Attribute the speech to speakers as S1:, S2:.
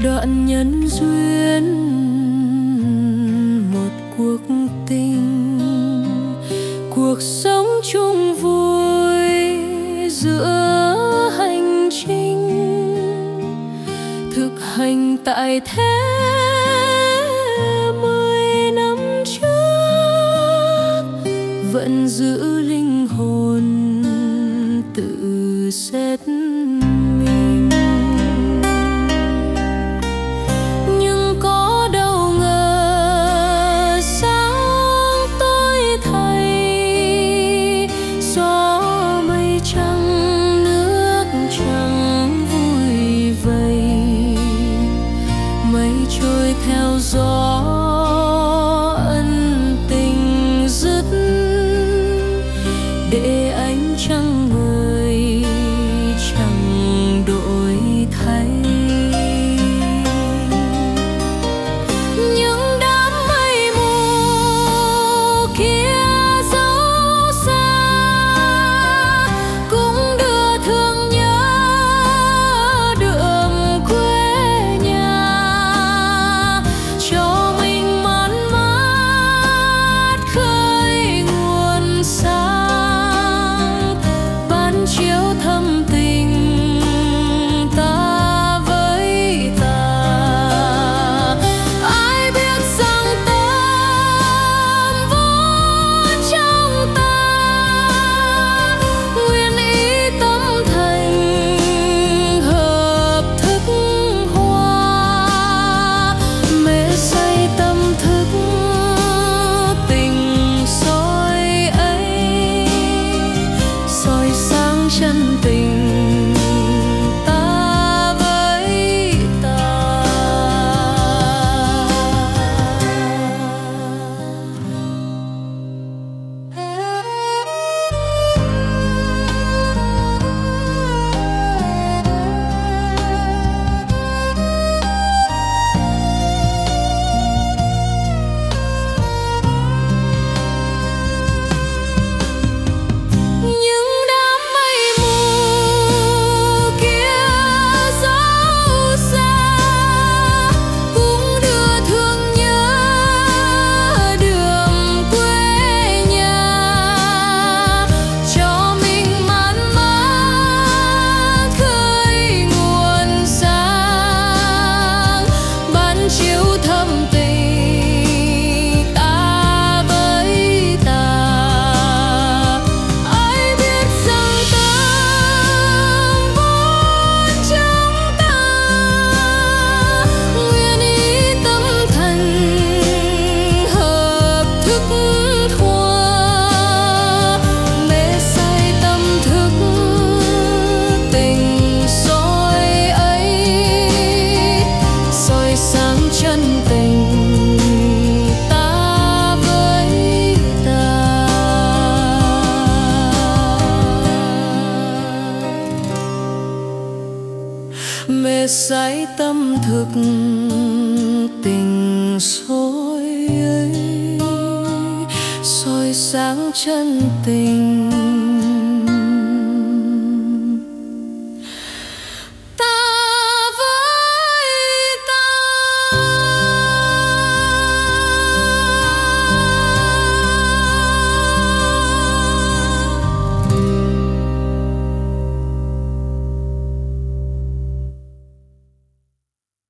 S1: đoạn nhân duyên một cuộc tình, cuộc sống chung vui giữa hành trình, thực hành tại thế 10 năm trước, vẫn giữ linh hồn tự xét mình. Nhưng có đâu ngờ sáng tối thay, gió mây trắng nước trắng vui vầy, mây trôi theo gió ân tình dứt, để ánh trăng người chẳng đổi thay. Những đám mây mù kia dấu xa, cũng đưa thương nhớ đường quê nhà, cho mình man mát khơi nguồn sáng, ban chiếu thâm tình ta với ta. Ai biết rằng tâm vốn trong ta, nguyện ý tâm thành hợp thức hoa, mê say tâm thức tình soi ấy, soi sáng chân tình ta với ta. Những đám mây mù kia dấu xa, cũng đưa thương nhớ đường quê nhà, cho mình man mát khơi nguồn sáng, ban chiếu thâm tình ta với ta. Ai biết rằng tâm vốn trong ta, nguyện ý tâm thành hợp thức hoa, mê say tâm thức tình soi ấy, soi sáng chân tình ta với ta. Mê say tâm thực tình soi ấy, soi sáng chân tình